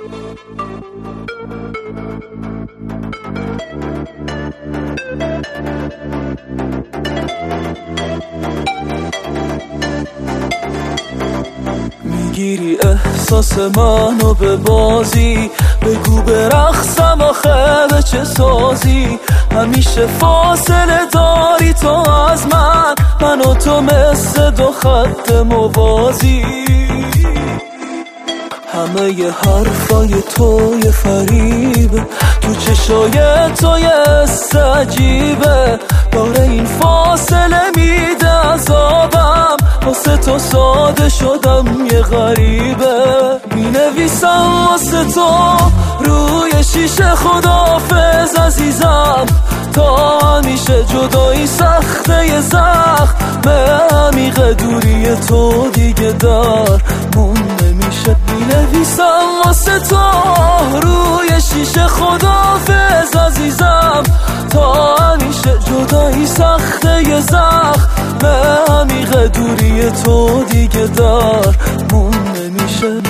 میگیری احساس منو به بازی، بگو برقصم آخه به چه سازی. همیشه فاصله داری تو از من و تو مثل دو خط موازی. همه ی حرفای تو یه فریبه، تو چشای تو یه عجیبه. داره این فاصله میده عذابم، واسه تو ساده شدم یه غریبه. مینویسم واسه تو روی شیشه خداحافظ عزیزم، تا همیشه جدایی سخته یه زخم عمیق دوری تو دیگه در مون نمیشه. مینویسم واسه تو روی شیشه خداحافظ عزیزم، تا همیشه جدایی سخته یه زخم عمیق دوری تو دیگه در مون نمیشه.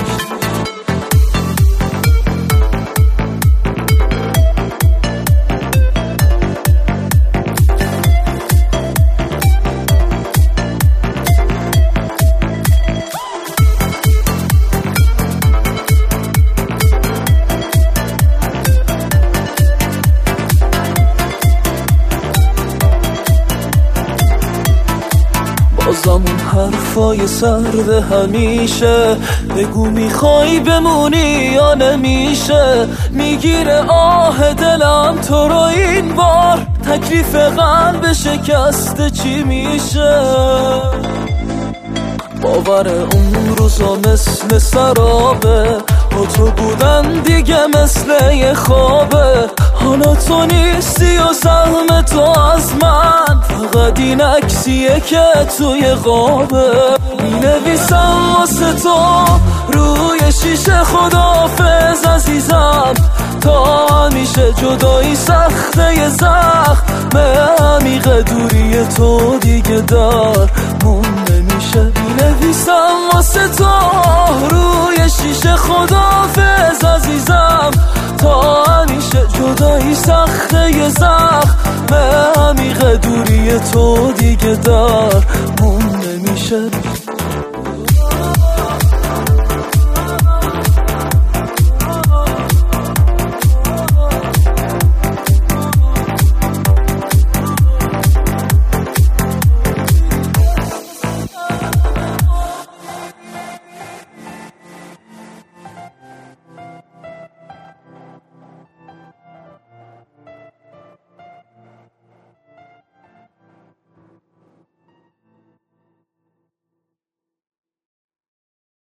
بازم اون حرفای سرد همیشه، بگو میخوای بمونی یا نمیشه. میگیره آه دلم تو رو این بار، تکلیف قلب شکسته چی میشه. باور اون روزا مثل سرابه، با تو بودن دیگه مثل یه خوابه. حالا تو نیستی و سهم تو از من، فقط این عکسیه که توی قابه. مینویسم واسه تو روی شیشه خداحافظ عزیزم، تا همیشه جدایی سخته یه زخم عمیق دوری تو دیگه در مون نمیشه. مینویسم واسه تو روی شیشه خداحافظ عزیزم، تا همیشه جدایی سخته یه زخم عمیق دوری تو دیگه در مون نمیشه.